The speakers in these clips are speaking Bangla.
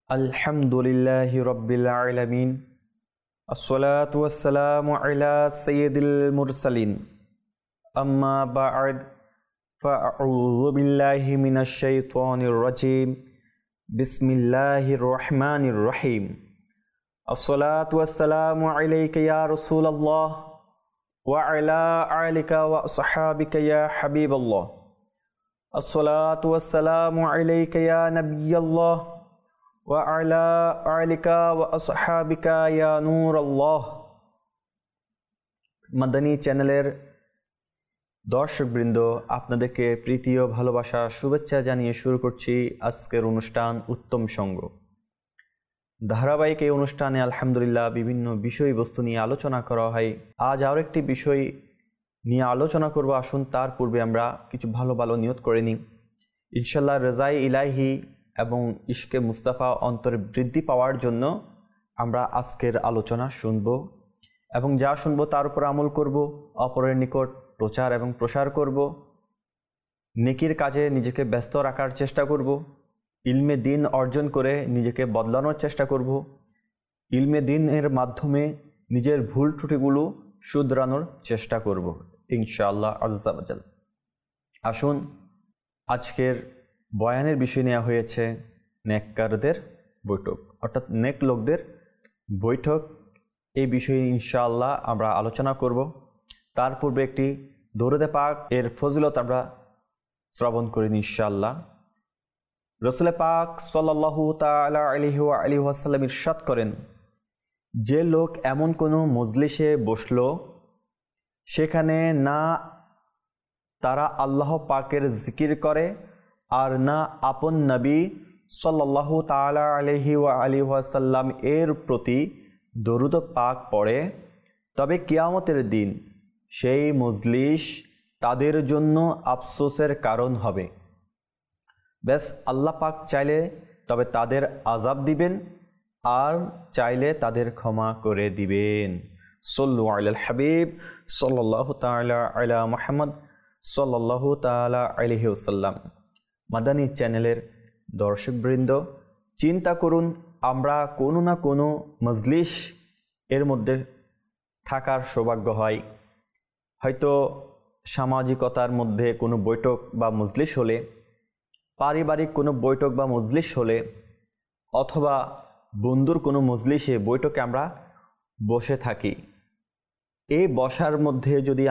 আলহামদুলিল্লাহি রাব্বিল আলামিন আসসালাতু ওয়াসসালামু আলা সাইয়্যিদিল মুরসালিন আম্মা বা'দ ফাআউযু বিল্লাহি মিনাশ শাইতানির রাজীম বিসমিল্লাহির রহমানির রহিম আসসালাতু ওয়াসসালামু আলাইকা ইয়া রাসূলুল্লাহ ওয়া আলা আলিকা ওয়া আসহাবিকা ইয়া হাবিবাল্লাহ আসসালাতু ওয়াসসালামু আলাইকা ইয়া নাবিয়াল্লাহ ওয়া আলা আলিকা ওয়া আসহাবিকা ইয়া নূরাল্লাহ। মাদানী চ্যানেলের দর্শকবৃন্দ, আপনাদেরকে প্রীতি ও ভালোবাসা শুভেচ্ছা জানিয়ে শুরু করছি আজকের অনুষ্ঠান উত্তম সঙ্গ। ধারাবাহিক এই অনুষ্ঠানে আলহামদুলিল্লাহ বিভিন্ন বিষয়বস্তু নিয়ে আলোচনা করা হয়। আজ আরও একটি বিষয় নিয়ে আলোচনা করব। আসুন তার পূর্বে আমরা কিছু ভালো ভালো নিয়ত করে নিই। ইনশাল্লাহ রেজাই ইলাহি এবং ইশকে মুস্তাফা অন্তরে বৃদ্ধি পাওয়ার জন্য আমরা আজকের আলোচনা শুনব এবং যা শুনব তার উপর আমল করব, অপরের নিকট প্রচার এবং প্রসার করব, নেকির কাজে নিজেকে ব্যস্ত রাখার চেষ্টা করব, ইলমে দিন অর্জন করে নিজেকে বদলানোর চেষ্টা করব, ইলমে দিনের মাধ্যমে নিজের ভুল ত্রুটিগুলো শুধরানোর চেষ্টা করব ইনশাআল্লাহ আজ্জা ওয়াজাল। আসুন, আজকের বয়ানের বিষয় নেওয়া হয়েছে নেককারদের বৈঠক, অর্থাৎ নেক লোকদের বৈঠক। এই বিষয়ে ইনশাআল্লাহ আমরা আলোচনা করব। তার পূর্বে একটি দরুদ পাক এর ফজিলত আমরা শ্রবণ করি ইনশাআল্লাহ। রাসূল পাক সাল্লাল্লাহু তাআলা আলাইহি ওয়া আলিহি ওয়াসাল্লাম ইরশাদ করেন, যে লোক এমন কোনো মজলিসে বসলো সেখানে না তারা আল্লাহ পাকের জিকির করে আর না আপন নবী সাল্লাল্লাহু তাআলা আলাইহি ওয়া আলিহি ওয়াসাল্লাম এর প্রতি দরুদ পাক পড়ে, তবে কিয়ামতের দিন সেই মজলিস তাদের জন্য আফসোসের কারণ হবে। ব্যাস আল্লাহ পাক চাইলে তবে তাদের আযাব দিবেন আর চাইলে তাদের ক্ষমা করে দিবেন। সাল্লু আলাল হাবিব সাল্লাল্লাহু তাআলা আলা মুহাম্মদ সাল্লাল্লাহু তাআলা আলাইহি ওয়াসাল্লাম। মাদানী চ্যানেলের দর্শকবৃন্দ, চিন্তা করুন, আমরা কোনো না কোনো মজলিস এর মধ্যে থাকার সৌভাগ্য হয়। হয়তো সামাজিকতার মধ্যে কোনো বৈঠক বা মজলিস হলে, পারিবারিক কোনো বৈঠক বা মজলিস হলে, অথবা বন্ধুর কোনো মজলিসে বৈঠকে আমরা বসে থাকি। এই বসার মধ্যে যদি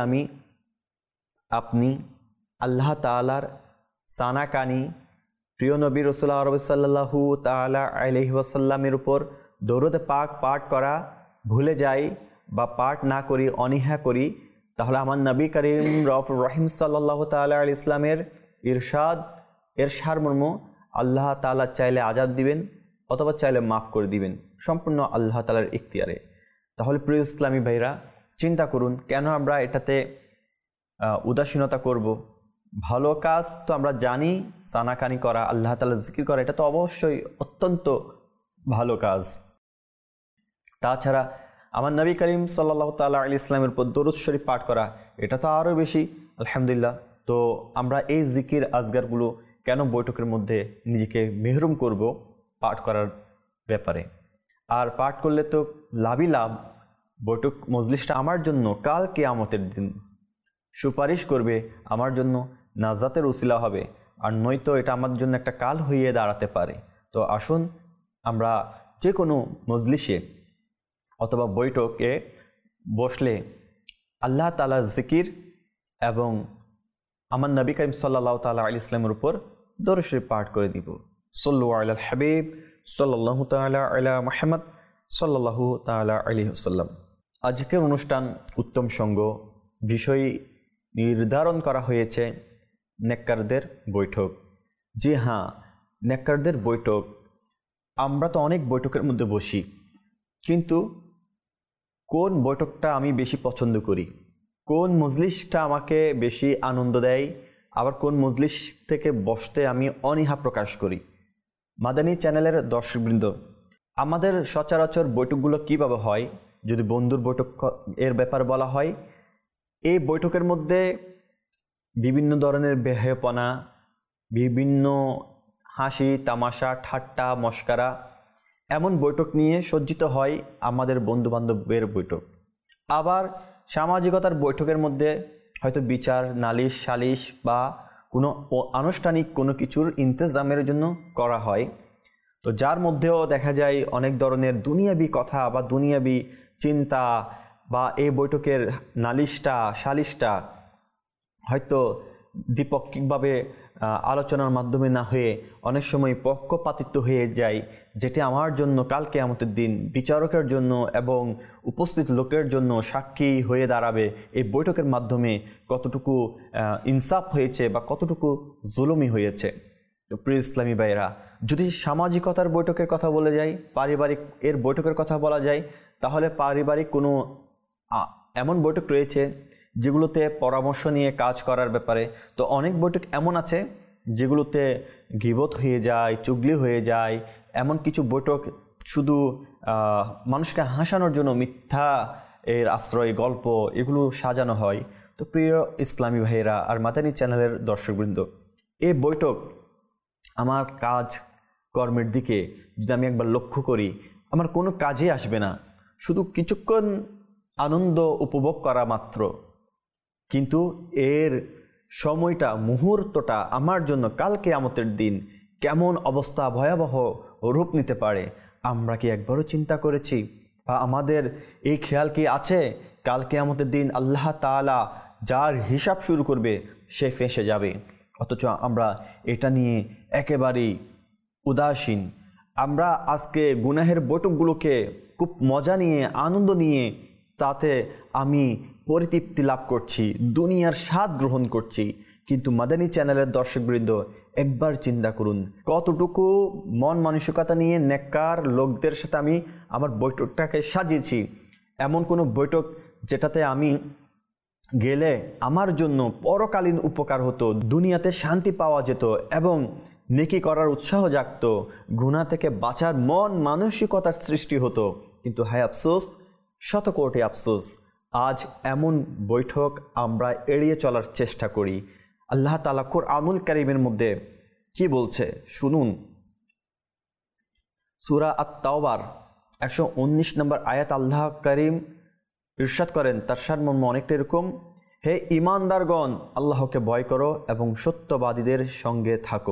আপনি আল্লাহ তাআলার সানাকানি প্রিয় নবী রাসূলুল্লাহ সাল্লাল্লাহু তাআলা আলাইহি ওয়াসাল্লামের উপর দরুদ পাক পাঠ করা ভুলে যাই বা পাঠ না করি, অনীহা করি, তাহলে আমার নবী করিম রউফুর রহিম সাল্লাল্লাহু তাআলা আলাইহি ইসলামের এর সারমর্ম আল্লাহ তাআলা চাইলে আযাব দিবেন অথবা চাইলে মাফ করে দিবেন, সম্পূর্ণ আল্লাহ তাআলার ইখতিয়ারে। তাহলে প্রিয় ইসলামী ভাইরা, চিন্তা করুন, কেন আমরা এটাতে উদাসীনতা করব? ভালো কাজ তো আমরা জানি, সানাকানি করা, আল্লাহ তাআলার জিকির করা, এটা তো অবশ্যই অত্যন্ত ভালো কাজ। তাছাড়া আমার নবী করিম সাল্লাল্লাহু তাআলা আলাইহি ইসলামের উপর দরুদ শরীফ পাঠ করা, এটা তো আরও বেশি আলহামদুলিল্লাহ। তো আমরা এই জিকির আজগারগুলো কেন বৈঠকের মধ্যে নিজেকে মেহরুম করব পাঠ করার ব্যাপারে? আর পাঠ করলে তো লাভই লাভ। বৈঠক মজলিসটা আমার জন্য কাল কিয়ামতের দিন সুপারিশ করবে, আমার জন্য নাজাতের উসিলা হবে, আর নয়তো এটা আমার জন্য একটা কাল হয়ে দাঁড়াতে পারে। তো আসুন, আমরা যে কোনো মজলিসে অথবা বৈঠকে বসলে আল্লাহ তাআলার জিকির এবং আমার নবী করিম সাল্লাল্লাহু তাআলা আলাইহি ইসলামের উপর দরুদ শরীফ পাঠ করে দিব। সাল্লু আলাল হাবিব সাল্লাল্লাহু তাআলা আলা মুহাম্মদ সাল্লাল্লাহু তাআলা আলাইহি ওয়াসাল্লাম। আজকের অনুষ্ঠান উত্তম সঙ্গ বিষয় নির্ধারণ করা হয়েছে নেককারদের বৈঠক। জি হ্যাঁ, নেককারদের বৈঠক। আমরা তো অনেক বৈঠকের মধ্যে বসি, কিন্তু কোন বৈঠকটা আমি বেশি পছন্দ করি, কোন মজলিসটা আমাকে বেশি আনন্দ দেয়, আবার কোন মজলিস থেকে বসতে আমি অনীহা প্রকাশ করি? মাদানী চ্যানেলের দর্শকবৃন্দ, আমাদের সচরাচর বৈঠকগুলো কীভাবে হয়? যদি বন্ধুর বৈঠক এর ব্যাপার বলা হয়, এই বৈঠকের মধ্যে বিভিন্ন ধরনের বেহেপনা, বিভিন্ন হাসি তামাশা ঠাট্টা মশকারা এমন বৈঠক নিয়ে সজ্জিত হয় আমাদের বন্ধুবান্ধবের বৈঠক। আবার সামাজিকতার বৈঠকের মধ্যে হয়তো বিচার, নালিশ, সালিশ বা কোনো আনুষ্ঠানিক কোনো কিছুর ইন্তজামের জন্য করা হয়। তো যার মধ্যেও দেখা যায় অনেক ধরনের দুনিয়াবি কথা বা দুনিয়াবি চিন্তা, বা এই বৈঠকের নালিশটা, সালিশটা হয়তো দ্বিপক্ষিকভাবে আলোচনার মাধ্যমে না হয়ে অনেক সময় পক্ষপাতিত্ব হয়ে যায়, যেটি আমার জন্য কাল কিয়ামতের দিন বিচারকের জন্য এবং উপস্থিত লোকের জন্য সাক্ষী হয়ে দাঁড়াবে এই বৈঠকের মাধ্যমে কতটুকু ইনসাফ হয়েছে বা কতটুকু জুলুমি হয়েছে। তো প্রিয় ইসলামী ভাইরা, যদি সামাজিকতার বৈঠকের কথা বলে যাই, পারিবারিক এর বৈঠকের কথা বলা যায়, তাহলে পারিবারিক কোনো এমন বৈঠক রয়েছে যেগুলোতে পরামর্শ নিয়ে কাজ করার ব্যাপারে। তো অনেক বৈঠক এমন আছে যেগুলোতে গীবত হয়ে যায়, চুগলি হয়ে যায়, এমন কিছু বৈঠক শুধু মানুষকে হাসানোর জন্য মিথ্যা এর আশ্রয়, গল্প এগুলো সাজানো হয়। তো প্রিয় ইসলামী ভাইয়েরা আর মাদানী চ্যানেলের দর্শকবৃন্দ, এই বৈঠক আমার কাজ কর্মের দিকে যদি আমি একবার লক্ষ্য করি, আমার কোনো কাজে আসবে না, শুধু কিছুক্ষণ আনন্দ উপভোগ করা মাত্র, কিন্তু এর সময়টা, মুহূর্তটা আমার জন্য কাল কিয়ামতের দিন কেমন অবস্থা, ভয়াবহ রূপ নিতে পারে আমরা কি একবারও চিন্তা করেছি? বা আমাদের এই খেয়াল কি আছে কাল কিয়ামতের দিন আল্লাহ তাআলা যার হিসাব শুরু করবে সে ফেঁসে যাবে, অথচ আমরা এটা নিয়ে একেবারেই উদাসীন। আমরা আজকে গুনাহের বৈঠকগুলোকে খুব মজা নিয়ে, আনন্দ নিয়ে তাতে আমি পরিতৃপ্তি লাভ করছি, দুনিয়ার স্বাদ গ্রহণ করছি। কিন্তু মাদানী চ্যানেলের দর্শকবৃন্দ, একবার চিন্তা করুন কতটুকু মন মানসিকতা নিয়ে নেককার লোকদের সাথে আমি আমার বৈঠকটাকে সাজিয়েছি। এমন কোনো বৈঠক যেটাতে আমি গেলে আমার জন্য পরকালীন উপকার হতো, দুনিয়াতে শান্তি পাওয়া যেত এবং নেকি করার উৎসাহ জাগত, গুনাহ থেকে বাঁচার মন মানসিকতার সৃষ্টি হতো। কিন্তু হায় আফসোস, শতকোটি আফসোস, আজ এমন বৈঠক আমরা এড়িয়ে চলার চেষ্টা করি। আল্লাহ তাআলা কুরআনুল কারীমের মধ্যে কি বলছে শুনুন। সূরা আত-তাওবার 119 নম্বর আয়াত আল্লাহ কারীম ইরশাদ করেন, তার সারমর্ম অনেকটা এরকম: হে ঈমানদারগণ, আল্লাহকে ভয় করো এবং সত্যবাদীদের সঙ্গে থাকো।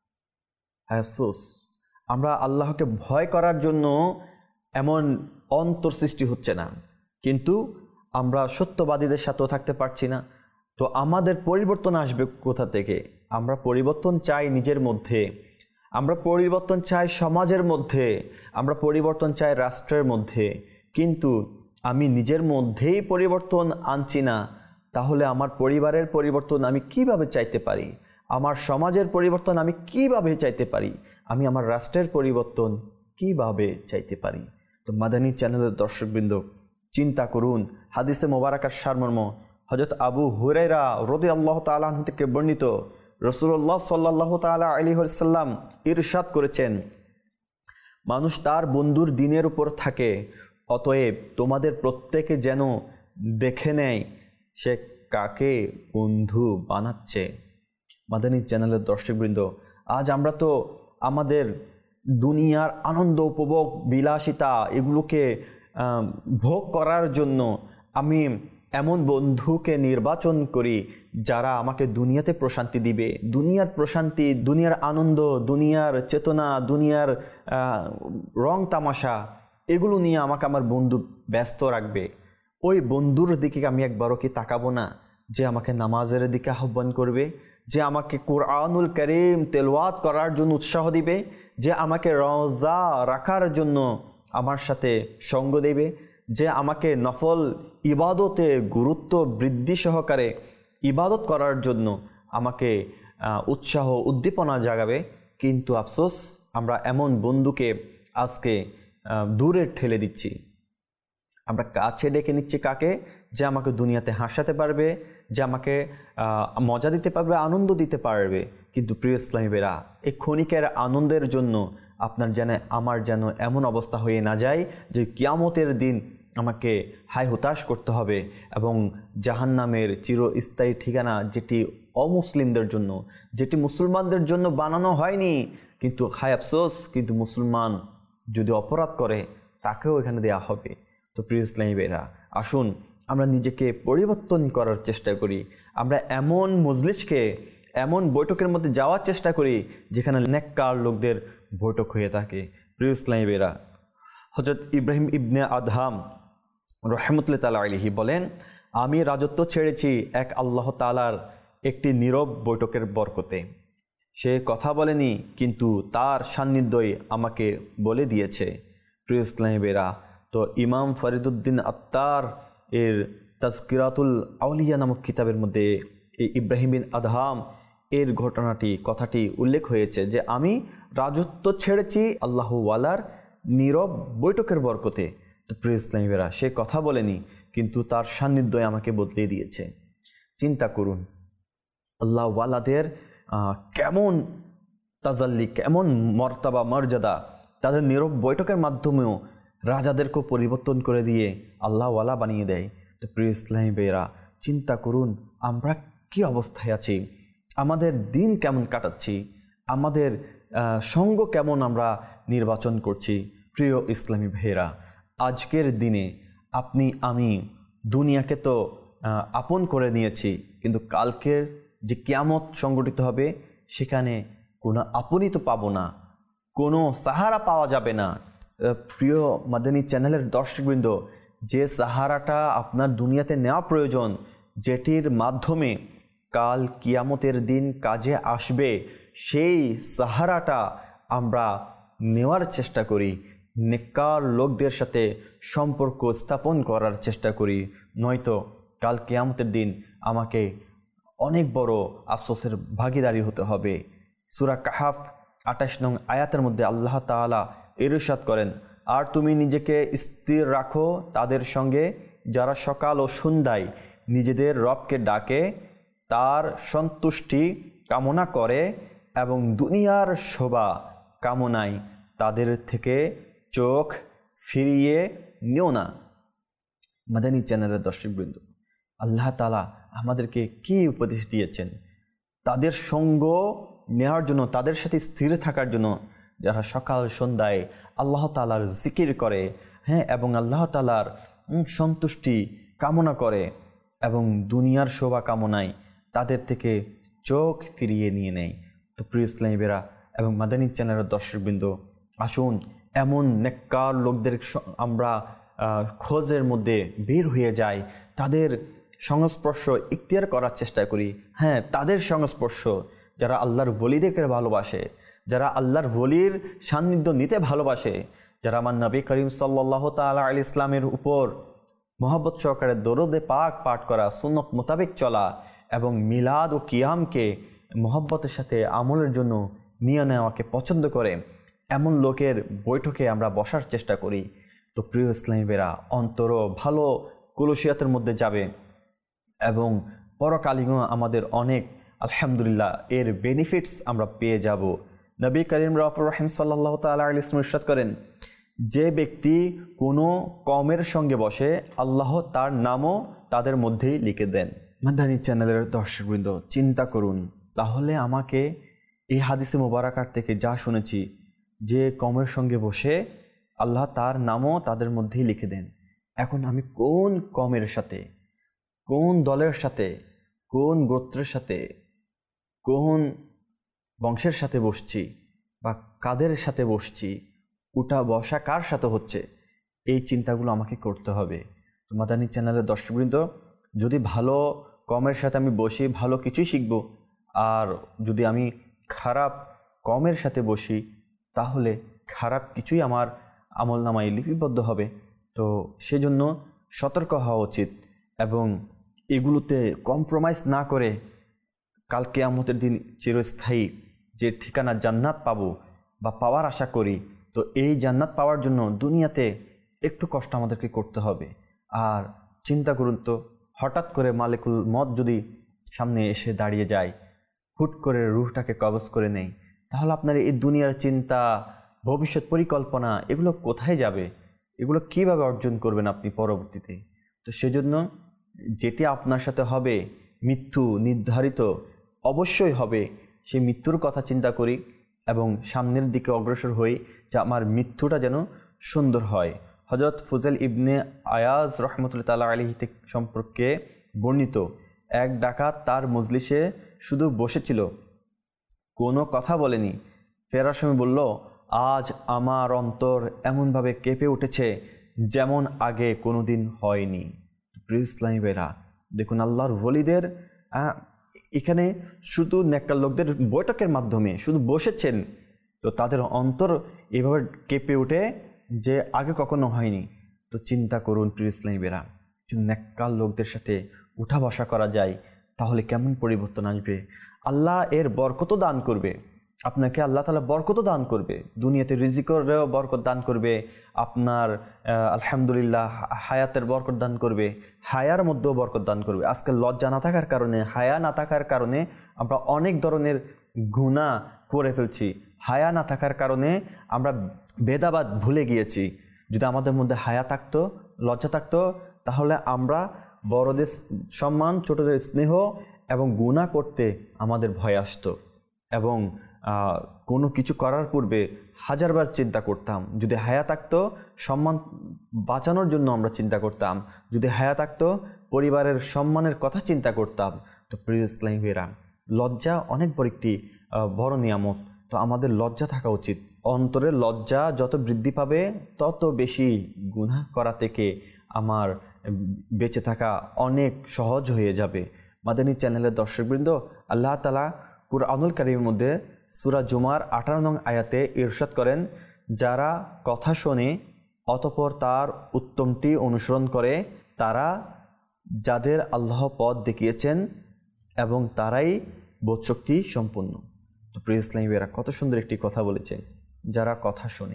আফসোস, আমরা আল্লাহকে ভয় করার জন্য এমন অন্তর সৃষ্টি হচ্ছে না, কিন্তু আমরা সত্যবাদীদের সাথেও থাকতে পারছি না। তো আমাদের পরিবর্তন আসবে কোথা থেকে? আমরা পরিবর্তন চাই নিজের মধ্যে, আমরা পরিবর্তন চাই সমাজের মধ্যে, আমরা পরিবর্তন চাই রাষ্ট্রের মধ্যে, কিন্তু আমি নিজের মধ্যেই পরিবর্তন আনছি না, তাহলে আমার পরিবারের পরিবর্তন আমি কিভাবে চাইতে পারি? আমার সমাজের পরিবর্তন আমি কিভাবে চাইতে পারি? আমি আমার রাষ্ট্রের পরিবর্তন কিভাবে চাইতে পারি? তো মাদানী চ্যানেলের দর্শকবৃন্দ, চিন্তা করুন। হাদিসে মোবারকার সারমর্ম হযরত আবু হুরায়রা রাদিয়াল্লাহু তাআলা আনহু থেকে বর্ণিত, রাসূলুল্লাহ সাল্লাল্লাহু তাআলা আলাইহি ওয়াসাল্লাম ইরশাদ করেছেন, মানুষ তার বন্ধুর দিনের উপর থাকে, অতএব তোমাদের প্রত্যেকে যেন দেখে নেয় সে কাকে বন্ধু বানাচ্ছে। মাদানী চ্যানেলের দর্শকবৃন্দ, আজ আমরা তো আমাদের দুনিয়ার আনন্দ উপভোগ, বিলাসিতা এগুলোকে ভোগ করার জন্য আমি এমন বন্ধুকে নির্বাচন করি যারা আমাকে দুনিয়াতে প্রশান্তি দিবে, দুনিয়ার প্রশান্তি, দুনিয়ার আনন্দ, দুনিয়ার চেতনা, দুনিয়ার রং তামাশা এগুলো নিয়ে আমাকে আমার বন্ধু ব্যস্ত রাখবে। ওই বন্ধুর দিকে আমি একবারও কি তাকাবো না যে আমাকে নামাজের দিকে আহ্বান করবে, যে আমাকে কুরআনুল কারীম তেলাওয়াত করার জন্য উৎসাহ দিবে, যে আমাকে রোজা রাখার জন্য আমার সাথে সঙ্গ দেবে, যে আমাকে নফল ইবাদতে গুরুত্ব বৃদ্ধি সহকারে ইবাদত করার জন্য আমাকে উৎসাহ উদ্দীপনা জাগাবে। কিন্তু আফসোস, আমরা এমন বন্ধুকে আজকে দূরে ঠেলে দিচ্ছি। আমরা কাছে ডেকে নিচ্ছি কাকে? যে আমাকে দুনিয়াতে হাসাতে পারবে, যে আমাকে মজা দিতে পারবে, আনন্দ দিতে পারবে। কিন্তু প্রিয় ইসলামী ভাইরা, এই ক্ষণিকের আনন্দের জন্য আপনার যেন, আমার যেন এমন অবস্থা হয়ে না যায় যে কিয়ামতের দিন আমাকে হায় হতাশ করতে হবে এবং জাহান্নামের চিরস্থায়ী ঠিকানা, যেটি অমুসলিমদের জন্য, যেটি মুসলমানদের জন্য বানানো হয়নি। কিন্তু হায় আফসোস, কিন্তু মুসলমান যদি অপরাধ করে তাকেও এখানে দেয়া হবে। তো প্রিয় ইসলামী ভাইরা, আসুন আমরা নিজেকে পরিবর্তন করার চেষ্টা করি। আমরা এমন মজলিসকে, এমন বৈঠকের মধ্যে যাওয়ার চেষ্টা করি যেখানে নেককার লোকদের বৈঠক হয়ে থাকে। প্রিয় ইসলামী ভাইরা, হযরত ইব্রাহিম ইবনে আদহাম রহমতুল্লাহ তাআলা আলাইহি বলেন, আমি রাজত্ব ছেড়েছি এক আল্লাহ তাআলার একটি নীরব বৈঠকের বরকতে। সে কথা বলেনি, কিন্তু তার সান্নিধ্যই আমাকে বলে দিয়েছে। প্রিয় ইসলামী ভাইরা, তো ইমাম ফরিদুদ্দিন আত্তার এর তাজকিরাতুল আউলিয়া নামক কিতাবের মধ্যে এই ইব্রাহিম বিন আদহাম এর কথাটি উল্লেখ হয়েছে যে আমি রাজত্ব ছেড়েছি আল্লাহ ওয়ালার নীরব বৈঠকের বরকতে। তো প্রিয় ইসলামী ভাইরা, সে কথা বলেনি, কিন্তু তার সান্নিধ্যই আমাকে বদলে দিয়েছে। চিন্তা করুন, আল্লাহ ওয়ালাদের কেমন তাজাল্লি, কেমন মর্তাবা, মর্যাদা। তাদের নীরব বৈঠকের মাধ্যমেও রাজাদেরকেও পরিবর্তন করে দিয়ে আল্লাহ ওয়ালা বানিয়ে দেয়। তো প্রিয় ইসলামী ভাইরা, চিন্তা করুন আমরা কি অবস্থায় আছি, আমাদের দিন কেমন কাটাচ্ছি, আমাদের সঙ্গ কেমন আমরা নির্বাচন করছি। প্রিয় ইসলামী ভাইরা, আজকের দিনে আপনি আমি দুনিয়াকে তো আপন করে নিয়েছি, কিন্তু কালকের যে কিয়ামত সংগঠিত হবে সেখানে কোনো আপনই তো পাবো না, কোনো সাহারা পাওয়া যাবে না। প্রিয় মাদানী চ্যানেলের দর্শকবৃন্দ, যে সাহারাটা আপনার দুনিয়াতে নেওয়া প্রয়োজন, যেটির মাধ্যমে কাল কিয়ামতের দিন কাজে আসবে, সেই সাহারাটা আমরা নেওয়ার চেষ্টা করি, নেককার লোকদের সাথে সম্পর্ক স্থাপন করার চেষ্টা করি। নয়তো কাল কিয়ামতের দিন আমাকে অনেক বড় আফসোসের ভাগীদারি হতে হবে। সূরা কাহাফ 28 নং আয়াতের মধ্যে আল্লাহ তাআলা ইরশাদ করেন, আর তুমি নিজেকে স্থির রাখো তাদের সঙ্গে যারা সকাল ও সন্ধ্যায় নিজেদের রবকে ডাকে, তার সন্তুষ্টি কামনা করে এবং দুনিয়ার শোভা কামনায় তাদের থেকে চোখ ফিরিয়ে নিও না। মাদানী চ্যানেলের দর্শকবৃন্দ, আল্লাহ তাআলা আমাদেরকে কি উপদেশ দিয়েছেন? তাদের সঙ্গ নেওয়ার জন্য, তাদের সাথে স্থির থাকার জন্য, যারা সকাল সন্ধ্যায় আল্লাহ তাআলার জিকির করে, এবং আল্লাহ তাআলার সন্তুষ্টি কামনা করে এবং দুনিয়ার শোভা কামনায় তাদের থেকে চোখ ফিরিয়ে নিয়ে নেয়। তো প্রিয় ইসলামী ভাইরা এবং মাদানী চ্যানেলের দর্শকবৃন্দ, আসুন এমন নেককার লোকদের আমরা খোঁজের মধ্যে বের হয়ে যাই, তাদের সংস্পর্শ ইখতিয়ার করার চেষ্টা করি। তাদের সংস্পর্শ, যারা আল্লাহর ওলিদেরকে ভালোবাসে, যারা আল্লাহর ওলির সান্নিধ্য নিতে ভালোবাসে, যারা আমার নবী করিম সাল্লাল্লাহু তাআলা আলাইহি ইসলামের উপর মহব্বত সহকারে দরুদে পাক পাঠ করা, সুন্নত মোতাবেক চলা এবং মিলাদ ও কিয়ামকে মহব্বতের সাথে আমলের জন্য নিয়ে নেওয়াকে পছন্দ করে, এমন লোকের বৈঠকে আমরা বসার চেষ্টা করি। তো প্রিয় ইসলামী ভাইরা, অন্তর ভালো কুলুশিয়াতের মধ্যে যাবে এবং পরকালীন আমাদের অনেক আলহামদুলিল্লাহ এর বেনিফিটস আমরা পেয়ে যাব। নবী করিম রাউফুর রহিম সাল্লাল্লাহু তাআলা আলাইহি ওয়াসাল্লাম ইরশাদ করেন, যে ব্যক্তি কোনো কওমের সঙ্গে বসে, আল্লাহ তার নামও তাদের মধ্যেই লিখে দেন। মাদানী চ্যানেলের দর্শকবৃন্দ, চিন্তা করুন তাহলে আমাকে এই হাদিসে মোবারকার থেকে যা শুনেছি, যে কওমের সঙ্গে বসে আল্লাহ তার নামও তাদের মধ্যেই লিখে দেন। এখন আমি কোন কওমের সাথে, কোন দলের সাথে, কোন গোত্রের সাথে, কোন বংশের সাথে বসছি বা কাদের সাথে বসছি, উঠা বসা কার সাথে হচ্ছে, এই চিন্তাগুলো আমাকে করতে হবে। তো মাদানী চ্যানেলের দর্শকবৃন্দ, যদি ভালো কওমের সাথে আমি বসি, ভালো কিছুই শিখব, আর যদি আমি খারাপ কওমের সাথে বসি তাহলে খারাপ কিছুই আমার আমলনামায় লিপিবদ্ধ হবে। তো সেজন্য সতর্ক হওয়া উচিত এবং এগুলোতে কম্প্রোমাইজ না করে কাল কিয়ামতের দিন চিরস্থায়ী যে ঠিকানা জান্নাত পাবো বা পাওয়ার আশা করি, তো এই জান্নাত পাওয়ার জন্য দুনিয়াতে একটু কষ্ট আমাদেরকে করতে হবে। আর চিন্তা করুন তো, হঠাৎ করে মালিকুল মত যদি সামনে এসে দাঁড়িয়ে যায়, হুট করে রূহটাকে কবজ করে নেই, তাহলে আপনার এই দুনিয়ার চিন্তা, ভবিষ্যৎ পরিকল্পনা, এগুলো কোথায় যাবে? এগুলো কিভাবে অর্জন করবেন আপনি পরবর্তীতে? তো সেজন্য যেটি আপনার সাথে হবে, মৃত্যু নির্ধারিত অবশ্যই হবে, সেই মৃত্যুর কথা চিন্তা করি এবং সামনের দিকে অগ্রসর হই, যে আমার মৃত্যুটা যেন সুন্দর হয়। হযরত ফুজাইল ইবনে আয়াজ রহমতুল্লাহ তাআলা আলাইহি সম্পর্কে বর্ণিত, এক ডাকাত তার মজলিসে শুধু বসেছিল, কোনো কথা বলেনি। ফেরার সময় বলল, আজ আমার অন্তর এমনভাবে কেঁপে উঠেছে যেমন আগে কোনো দিন হয়নি। প্রিয় ইসলামী ভাইরা, দেখুন আল্লাহর ওলিদের এখানে শুধু নেককার লোকদের বৈঠকের মাধ্যমে শুধু বসেছেন, তো তাদের অন্তর এভাবে কেঁপে উঠে যে আগে কখনো হয়নি। তো চিন্তা করুন প্রিয় ইসলামী ভাইরা, যদি নেককার লোকদের সাথে উঠা বসা করা যায় তাহলে কেমন পরিবর্তন আসবে। আল্লাহ এর বরকত দান করবে আপনাকে, আল্লাহ তাআলা বরকত দান করবে, দুনিয়াতে রিজিকেরও বরকত দান করবে, আপনার আলহামদুলিল্লাহ হায়াতের বরকত দান করবে, হায়ার মধ্যেও বরকত দান করবে। আজকে লজ্জা না থাকার কারণে, হায়া না থাকার কারণে আমরা অনেক ধরনের গুনাহ করে ফেলছি। হায়া না থাকার কারণে আমরা ভেদাভেদ ভুলে গিয়েছি। যদি আমাদের মধ্যে হায়া থাকতো, লজ্জা থাকতো, তাহলে আমরা বড়দের সম্মান, ছোটদের স্নেহ এবং গুনাহ করতে আমাদের ভয় আসতো এবং কোনো কিছু করার পূর্বে হাজারবার চিন্তা করতাম। যদি হায়া থাকতো, সম্মান বাঁচানোর জন্য আমরা চিন্তা করতাম। যদি হায়া থাকতো, পরিবারের সম্মানের কথা চিন্তা করতাম। তো প্রিয় ইসলামী ভাইরা, লজ্জা অনেক বড় একটি বড় নিয়ামত। তো আমাদের লজ্জা থাকা উচিত। অন্তরের লজ্জা যত বৃদ্ধি পাবে তত বেশি গুনাহ করা থেকে আমার বেঁচে থাকা অনেক সহজ হয়ে যাবে। মাদানী চ্যানেলের দর্শকবৃন্দ, আল্লাহ তাআলা কুরআনুল কারীমের মধ্যে সূরা জুমার 18 নং আয়াতে ইরশাদ করেন, যারা কথা শোনে অতঃপর তার উত্তমটি অনুসরণ করে তারা যাদের আল্লাহ পথ দেখিয়েছেন এবং তারাই বোধশক্তি সম্পন্ন। তো প্রিয় ইসলামী ভাইরা, কত সুন্দর একটি কথা বলেছেন, যারা কথা শোনে।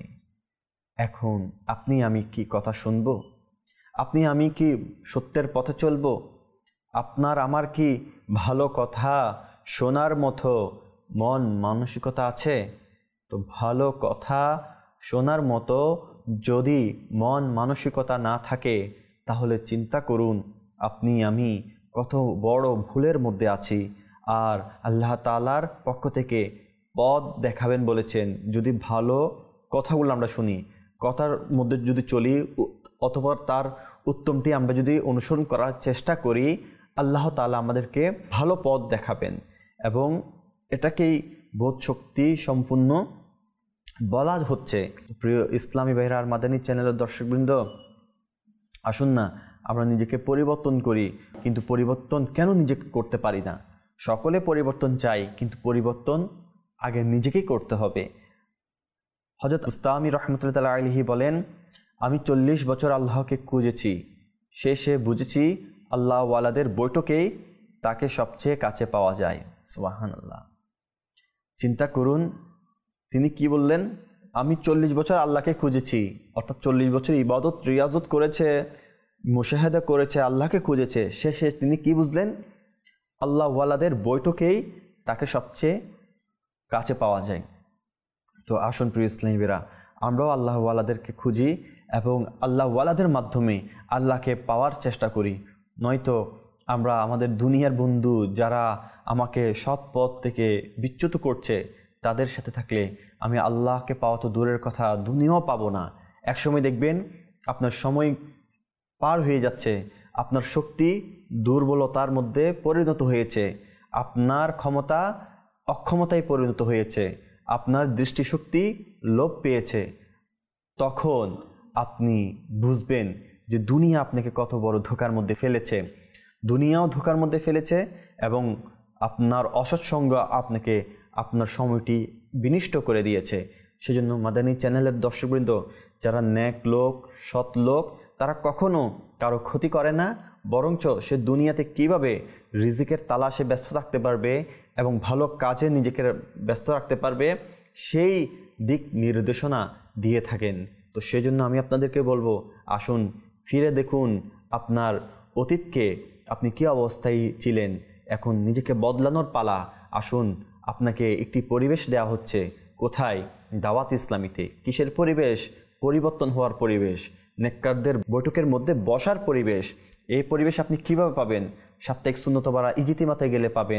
এখন আপনি আমি কি কথা শুনবো? আপনি আমি কি সত্যের পথে চলবো? আপনার আমার কি ভালো কথা শোনার মতো মন মানসিকতা আছে? তো ভালো কথা শোনার মতো যদি মন মানসিকতা না থাকে, তাহলে চিন্তা করুন আপনি আমি কত বড় ভুলের মধ্যে আছি। আর আল্লাহ তাআলার পক্ষ থেকে পথ দেখাবেন বলেছেন। যদি ভালো কথাগুলো আমরা শুনি, কথার মধ্যে যদি চলি, অথবা তার উত্তমটি আমরা যদি অনুসরণ করার চেষ্টা করি, আল্লাহ তাআলা আমাদেরকে ভালো পথ দেখাবেন এবং এটাকেই বোধশক্তি সম্পূর্ণ বলা হচ্ছে। প্রিয় ইসলামী ভাইরা আর মাদানী চ্যানেলের দর্শকবৃন্দ, আসুন না আমরা নিজেকে পরিবর্তন করি। কিন্তু পরিবর্তন কেন নিজেকে করতে পারি না? সকলে পরিবর্তন চাই, কিন্তু পরিবর্তন আগে নিজেকেই করতে হবে। হযরত বুস্তামি রহমতুল্লাহ আলাইহি বলেন, আমি 40 বছর আল্লাহকে খুঁজেছি, শেষে বুঝেছি আল্লাহ ওয়ালাদের বৈঠকেই তাকে সবচেয়ে কাছে পাওয়া যায়। সুবহানাল্লাহ। চিন্তা করুন তিনি কি বললেন, আমি 40 বছর আল্লাহকে খুঁজেছি, অর্থাৎ 40 বছর ইবাদত রিয়াজত করেছে, মুশাহাদা করেছে, আল্লাহকে খুঁজেছে। শেষে তিনি কি বুঝলেন? আল্লাহ ওয়ালাদের বৈঠকেই তাকে সবচেয়ে কাছে পাওয়া যায়। তো আসুন প্রিয় ইসলামী ভাইরা, আমরাও আল্লাহ ওয়ালাদেরকে খুঁজি এবং আল্লাহ ওয়ালাদের মাধ্যমে আল্লাহকে পাওয়ার চেষ্টা করি। নয়তো আমরা আমাদের দুনিয়ার বন্ধু যারা আমাকে সৎ পথ থেকে বিচ্যুত করছে, তাদের সাথে থাকলে আমি আল্লাহকে পাওয়া তো দূরের কথা, দুনিয়াও পাবো না। একসময় দেখবেন আপনার সময় পার হয়ে যাচ্ছে, আপনার শক্তি দুর্বলতার মধ্যে পরিণত হয়েছে, আপনার ক্ষমতা অক্ষমতায় পরিণত হয়েছে, আপনার দৃষ্টিশক্তি লোপ পেয়েছে। তখন আপনি বুঝবেন যে দুনিয়া আপনাকে কত বড় ধোঁকার মধ্যে ফেলেছে, দুনিয়াও ধোঁকার মধ্যে ফেলেছে এবং আপনার অসৎসঙ্গ আপনাকে আপনার সময়টি বিনষ্ট করে দিয়েছে। সেজন্য মাদানী চ্যানেলের দর্শকবৃন্দ, যারা নেক লোক, সৎ লোক, তারা কখনো কারো ক্ষতি করে না, বরঞ্চ সে দুনিয়াতে কিভাবে রিজিকের তালাশে ব্যস্ত থাকতে পারবে এবং ভালো কাজে নিজেকে ব্যস্ত রাখতে পারবে, সেই দিক নির্দেশনা দিয়ে থাকেন। তো সেজন্য আমি আপনাদেরকে বলবো, আসুন ফিরে দেখুন আপনার অতীতকে, আপনি কী অবস্থায় ছিলেন, এখন নিজেকে বদলানোর পালা। আসুন, আপনাকে একটি পরিবেশ দেওয়া হচ্ছে। কোথায়? দাওয়াত ইসলামীতে। কিসের পরিবেশ? পরিবর্তন হওয়ার পরিবেশ, নেককারদের বৈঠকের মধ্যে বসার পরিবেশ। এই পরিবেশ আপনি কিভাবে পাবেন? সাপ্তাহিক সুন্নত বারা ইজতিমাতে গেলে পাবেন,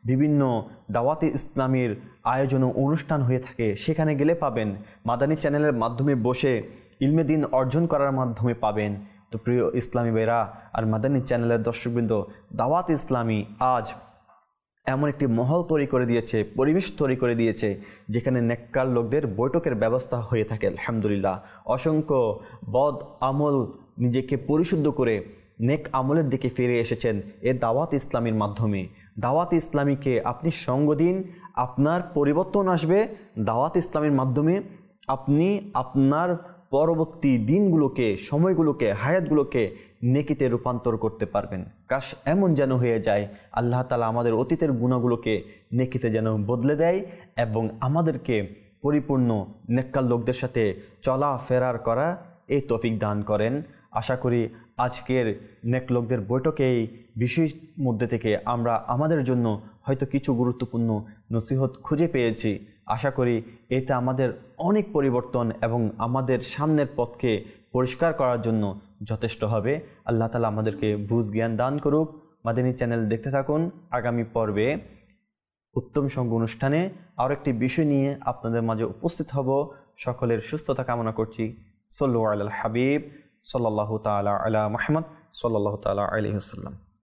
বিভিন্ন দাওয়াতে ইসলামের আয়োজন ও অনুষ্ঠান হয়ে থাকে, সেখানে গেলে পাবেন। মাদানী চ্যানেলের মাধ্যমে বসে ইলমে দিন অর্জন করার মাধ্যমে পাবেন। তো প্রিয় ইসলামী ভাইরা আর মাদানী চ্যানেলের দর্শকবৃন্দ, দাওয়াত ইসলামী আজ এমন একটি মহল তৈরি করে দিয়েছে, পরিবেশ তৈরি করে দিয়েছে, যেখানে নেককার লোকদের বৈঠকের ব্যবস্থা হয়ে থাকে। আলহামদুলিল্লাহ, অসংখ্য বদ আমল নিজেকে পরিশুদ্ধ করে নেক আমলের দিকে ফিরে এসেছেন এ দাওয়াত ইসলামীর মাধ্যমে। দাওয়াত ইসলামীকে আপনি সঙ্গ দিন, আপনার পরিবর্তন আসবে। দাওয়াত ইসলামীর মাধ্যমে আপনি আপনার পরবর্তী দিনগুলোকে, সময়গুলোকে, হায়াতগুলোকে নেকিতে রূপান্তর করতে পারবেন। কাশ এমন যেন হয়ে যায় আল্লাহ তাআলা আমাদের অতীতের গুণাগুলোকে নেকিতে যেন বদলে দেয় এবং আমাদেরকে পরিপূর্ণ নেককার লোকদের সাথে চলা ফেরার করা এই তৌফিক দান করেন। আশা করি আজকের নেক লোকদের বৈঠকে এই বিষয়ের মধ্যে থেকে আমরা আমাদের জন্য হয়তো কিছু গুরুত্বপূর্ণ নসিহত খুঁজে পেয়েছি। আশা করি এতে আমাদের অনেক পরিবর্তন এবং আমাদের সামনের পথকে পরিষ্কার করার জন্য যথেষ্ট হবে। আল্লাহ তাআলা আমাদেরকে বুঝ জ্ঞান দান করুক। মাদানী চ্যানেল দেখতে থাকুন। আগামী পর্বে উত্তম সঙ্গ অনুষ্ঠানে আরও একটি বিষয় নিয়ে আপনাদের মাঝে উপস্থিত হব। সকলের সুস্থতা কামনা করছি। সাল্লু আলাল হাবিব সাল্লাল্লাহু তাআলা আলা মুহাম্মদ সাল্লাল্লাহু তাআলা আলাইহি ওয়াসাল্লাম।